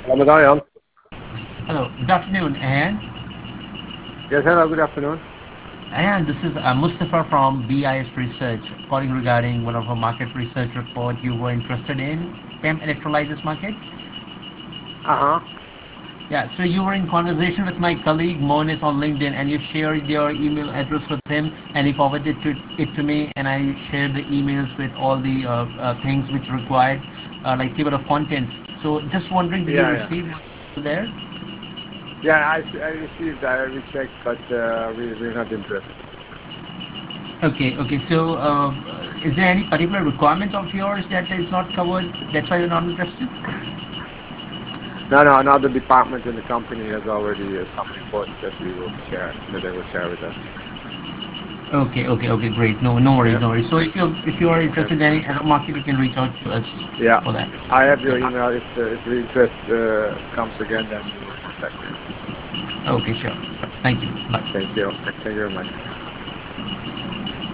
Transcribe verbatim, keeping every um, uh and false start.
Ramadan. Hello, good afternoon, and Yes, hello, good afternoon. and this is uh, Mustafa from B I S Research, calling regarding one of our market research report you were interested in, P E M electrolysis market. Uh-huh. Yeah, so you were in conversation with my colleague Monis on LinkedIn, and you shared your email address with him, and he forwarded to, it to me, and I shared the emails with all the uh, uh, things which required, uh, like table of contents. So just wondering, did you Yeah, yeah. receive there? Yeah, I, s- I received, I rechecked, but uh, we, we're not interested. Okay, okay. So, uh, is there any particular requirement of yours that is not covered? That's why you're not interested? No, no, another department in the company has already uh, some reports that we will share, that they will share with us. Okay, okay, okay. Great. No, no worries, Yeah, no worries. So, if you if you are okay. interested in any other market, you can reach out to us Yeah, for that. I have your Yeah. email. If the, if the interest uh, comes again, then we will contact you. Okay, sure. Thank you. Bye. Thank you. Thank you very much.